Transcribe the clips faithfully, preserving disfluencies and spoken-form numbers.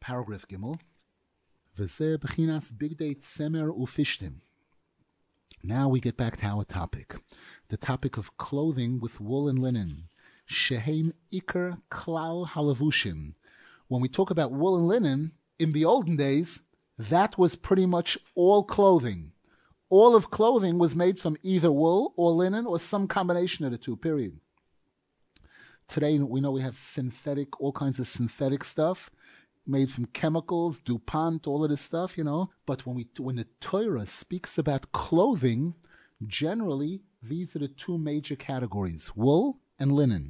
paragraph Gimel. V'zeh b'chinas bigdei tzemer ufishtim. Now we get back to our topic, the topic of clothing with wool and linen. Shehem ikar klal halavushim. When we talk about wool and linen, in the olden days, that was pretty much all clothing. All of clothing was made from either wool or linen or some combination of the two, period. Today, we know we have synthetic, all kinds of synthetic stuff made from chemicals, DuPont, all of this stuff, you know. But when we, when the Torah speaks about clothing, generally, these are the two major categories, wool and linen.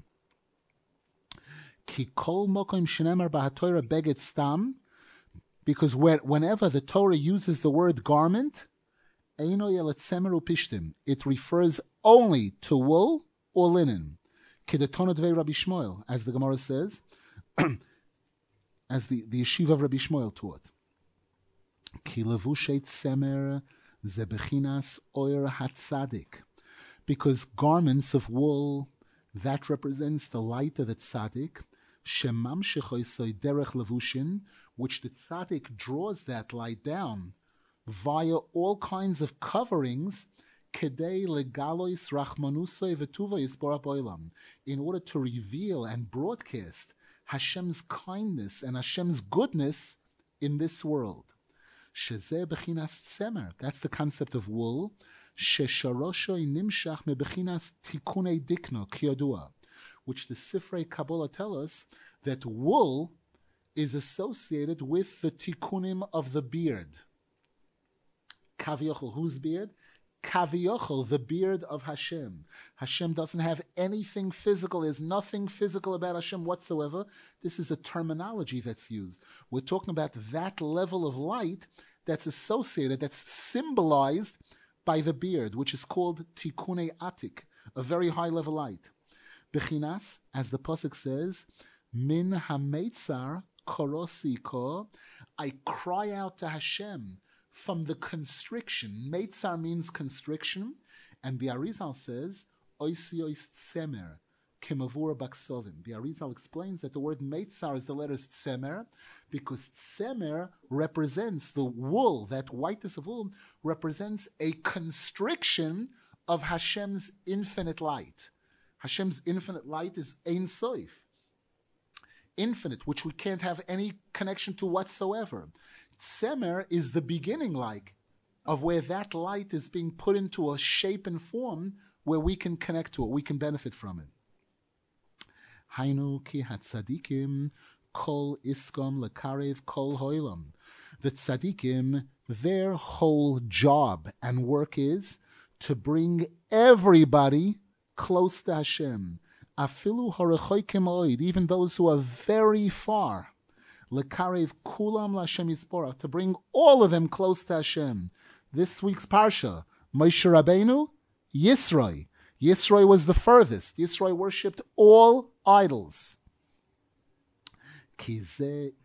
Ki kol mokom shenemar b'haTorah beged stam, because whenever the Torah uses the word garment, eino yelet tzemer upishtim, it refers only to wool or linen. Kedetona dvei Rabbi Shmuel, as the Gemara says, as the, the yeshiva of Rabbi Shmuel taught. Ki levushay tzemer ze bechinas oyer hatzadik, because garments of wool, that represents the light of the tzaddik, shemam shechoisoi derech levushin, which the tzaddik draws that light down via all kinds of coverings, kedei legalois rachmanusai v'tuva yisborach b'olam, in order to reveal and broadcast Hashem's kindness and Hashem's goodness in this world. Shezeh bechinas tzemer, that's the concept of wool. Shesharoshoi nimshach mebechinas tikunei dikno kiyodua, which the Sifrei Kabbalah tell us that wool is associated with the tikkunim of the beard. Kaviochel, whose beard? Kaviochel, the beard of Hashem. Hashem doesn't have anything physical. There's nothing physical about Hashem whatsoever. This is a terminology that's used. We're talking about that level of light that's associated, that's symbolized by the beard, which is called Tikkunei Atik, a very high level light. Bechinas, as the pasuk says, Min hametzar korosi ko, I cry out to Hashem from the constriction. Meitzar means constriction, and the Arizal says, Oisi ois tzemer, kemavura baksovim. The Arizal explains that the word meitzar is the letters tzemer, because tzemer represents the wool, that whiteness of wool, represents a constriction of Hashem's infinite light. Hashem's infinite light is Ein Sof, infinite, which we can't have any connection to whatsoever. Tzemer is the beginning, like, of where that light is being put into a shape and form where we can connect to it, we can benefit from it. Hainu ki hatzadikim kol iskom lekarev kol hoilam. The tzadikim, their whole job and work is to bring everybody close to Hashem. Afilu harechoikim oid, even those who are very far. Lekarev kulam laHashem yisborach, to bring all of them close to Hashem. This week's parsha, Moshe Rabbeinu, Yisroi. Yisroi was the furthest. Yisroi worshipped all idols. Because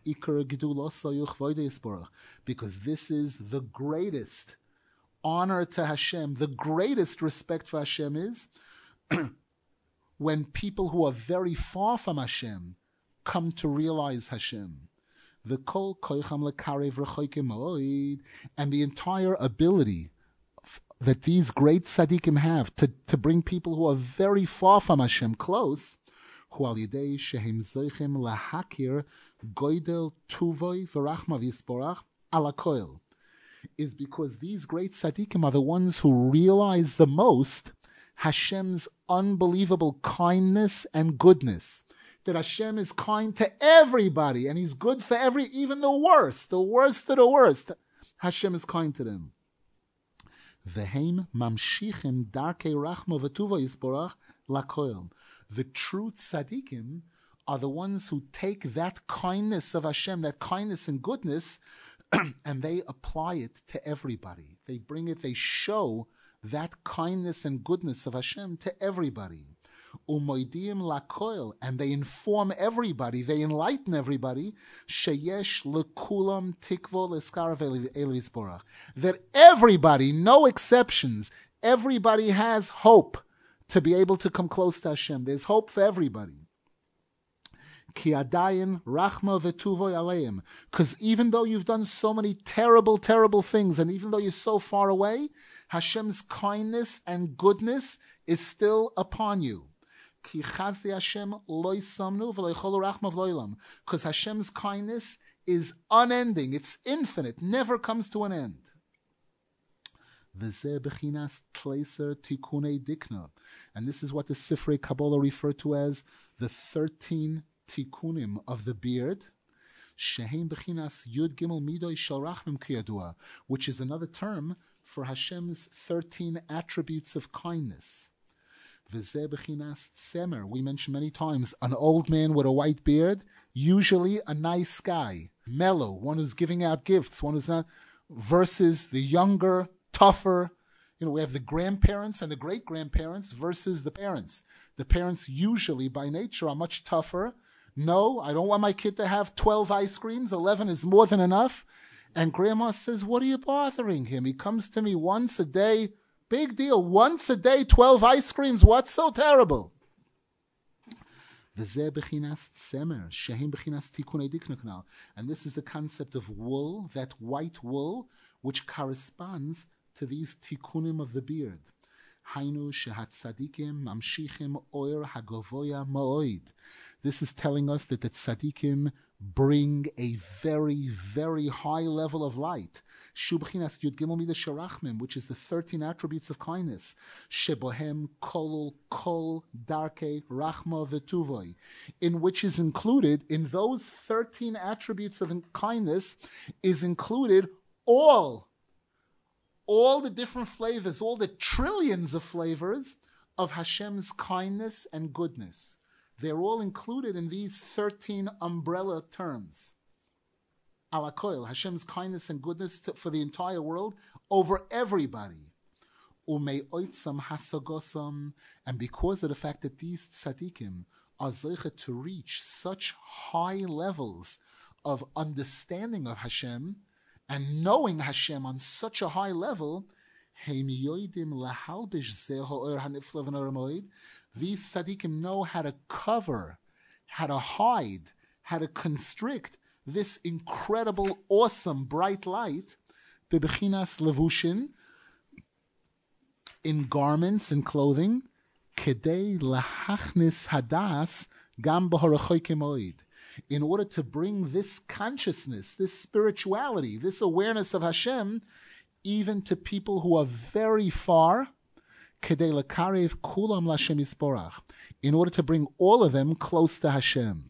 this is the greatest honor to Hashem, the greatest respect for Hashem is when people who are very far from Hashem come to realize Hashem. The kol koicham lekarev rechoikim oid, and the entire ability that these great tzaddikim have to, to bring people who are very far from Hashem close, hu al yidei shehem zoichem lahakir goydel tuvoi v'rachma v'yisporach ala koil, is because these great tzaddikim are the ones who realize the most Hashem's unbelievable kindness and goodness. That Hashem is kind to everybody, and He's good for every, even the worst, the worst of the worst. Hashem is kind to them. V'heim mamshichim darkei rachma v'tuva yisborach lakoil. The true tzaddikim are the ones who take that kindness of Hashem, that kindness and goodness, and they apply it to everybody. They bring it, they show that kindness and goodness of Hashem to everybody. Umoidim lakoil, and they inform everybody, they enlighten everybody, sheyesh lekulam tikvo leskarav elisborach, that everybody, no exceptions, everybody has hope to be able to come close to Hashem. There's hope for everybody. Ki adayin rachma v'tuvoy aleim. Because even though you've done so many terrible, terrible things, and even though you're so far away, Hashem's kindness and goodness is still upon you. Ki chazdi Hashem loy samnu v'loy cholu rachma v'loylam. Because Hashem's kindness is unending, it's infinite, never comes to an end. V'zeh bechinas tleiser tikunei dikna. And this is what the Sifrei Kabbalah refer to as the thirteen tikkunim of the beard, sheheim bechinas yud gimel midoi shel rachmim kiyadua, which is another term for Hashem's thirteen attributes of kindness. V'zeh bechinas tzemer. We mentioned many times an old man with a white beard, usually a nice guy, mellow, one who's giving out gifts, one who's not, versus the younger, tougher. You know, we have the grandparents and the great-grandparents versus the parents. The parents usually, by nature, are much tougher. No, I don't want my kid to have twelve ice creams. eleven is more than enough. And grandma says, what are you bothering him? He comes to me once a day. Big deal. Once a day, twelve ice creams. What's so terrible? And this is the concept of wool, that white wool, which corresponds to these tikkunim of the beard. This is telling us that the tzadikim bring a very, very high level of light, which is the thirteen attributes of kindness, shebohem kolul kol darkei rachma v'tuvoy, in which is included, in those thirteen attributes of kindness, is included all all the different flavors, all the trillions of flavors of Hashem's kindness and goodness. They're all included in these thirteen umbrella terms. Alakoil, Hashem's kindness and goodness to, for the entire world, over everybody. Umei oitzam hasagosam, and because of the fact that these tzadikim are zeichet to reach such high levels of understanding of Hashem, and knowing Hashem on such a high level, these tzaddikim know how to cover, how to hide, how to constrict this incredible, awesome, bright light, bebechinas levushin, in garments and clothing, kedei lahachnis hadas gam b'horachoyke moed, in order to bring this consciousness, this spirituality, this awareness of Hashem, even to people who are very far, kedei lakarev kulam l'Hashem yisborach, in order to bring all of them close to Hashem.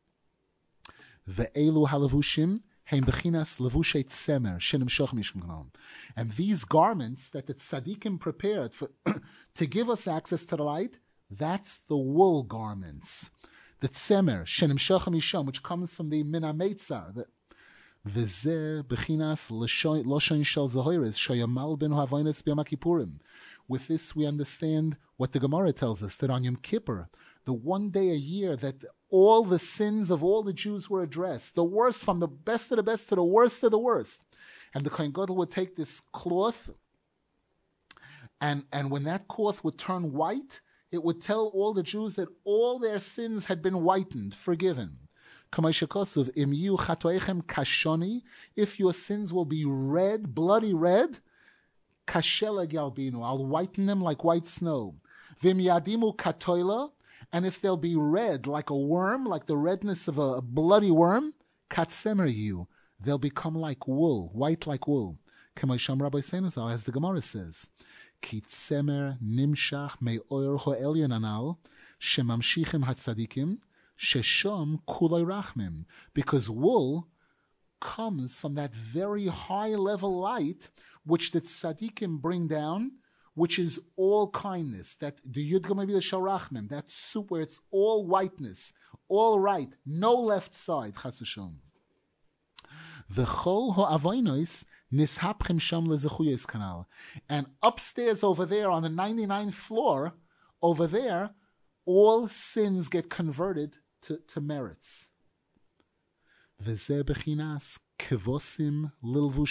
Ve'elu halavushim heim bechinas levushay tzemer shenimshoch mishum gnam, and these garments that the tzaddikim prepared for to give us access to the light, that's the wool garments. The tzemer, shenim shochem misham, which comes from the min hametzar. V'zeh bechinas loshoin shel zahoires shoyamal ben havoinus b'yom kippurim. With this, we understand what the Gemara tells us, that on Yom Kippur, the one day a year that all the sins of all the Jews were addressed, the worst, from the best of the best to the worst of the worst. And the Kohen Gadol would take this cloth, and, and when that cloth would turn white, it would tell all the Jews that all their sins had been whitened, forgiven. If your sins will be red, bloody red, I'll whiten them like white snow. And if they'll be red like a worm, like the redness of a bloody worm, they'll become like wool, white like wool. As the Gemara says, Ki tzemer nimshach me'or ho'elyon anal shemamshichim hatzadikim sheshom kulay rachmim, because wool comes from that very high level light which the tzadikim bring down, which is all kindness. That the yud gimel midah shel rachmim, that soup where it's all whiteness, all right, no left side. Chas v'shalom. V'chol ho'avonos nishapchim sham lezechuyos kanal. And upstairs over there on the ninety-ninth floor, over there, all sins get converted to, to merits. V'zeh bechinas kevosim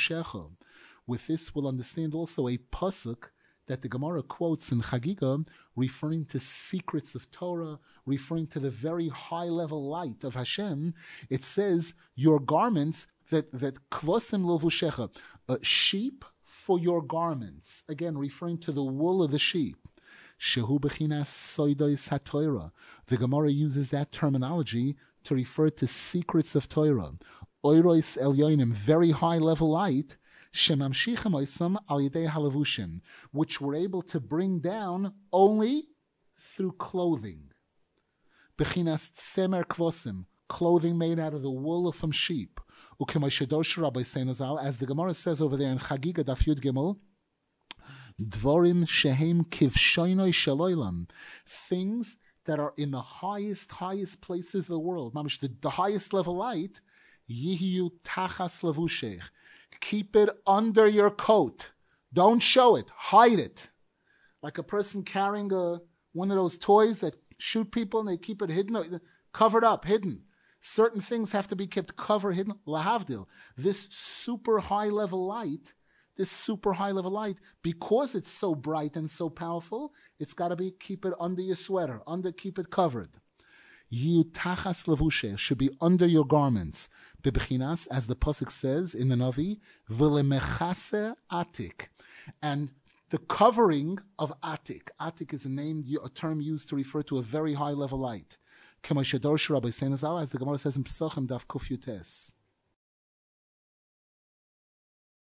lilvushecha. With this, we'll understand also a pasuk that the Gemara quotes in Chagiga referring to secrets of Torah, referring to the very high-level light of Hashem. It says, your garments, that that kvosim levushecha, uh, sheep for your garments. Again, referring to the wool of the sheep. Shehu bechinas soidos haTorah. The Gemara uses that terminology to refer to secrets of Torah. Oiros elyonim, very high-level light, shemamshichem oisam al yedei halavushim, which we're able to bring down only through clothing. Bechinas tsemer kvosim, clothing made out of the wool from sheep. As the Gemara says over there in Chagiga Daf Yud Gimel, Dvorim shehem kivshoinoi shaloilam, things that are in the highest, highest places of the world, mamish, the, the highest level light, yihiyu tachas levushech, keep it under your coat. Don't show it. Hide it. Like a person carrying a one of those toys that shoot people and they keep it hidden, covered up, hidden. Certain things have to be kept covered, hidden. Lahavdil. This super high level light, this super high level light, because it's so bright and so powerful, it's got to be, keep it under your sweater, under, keep it covered. Yu tachas levushe, should be under your garments. Bebechinas, as the pasuk says in the Navi, v'lemechase atik, and the covering of atik. Atik is a name, a term used to refer to a very high level light. As the Gemara says in Pesachim Daf Kuf Yutes.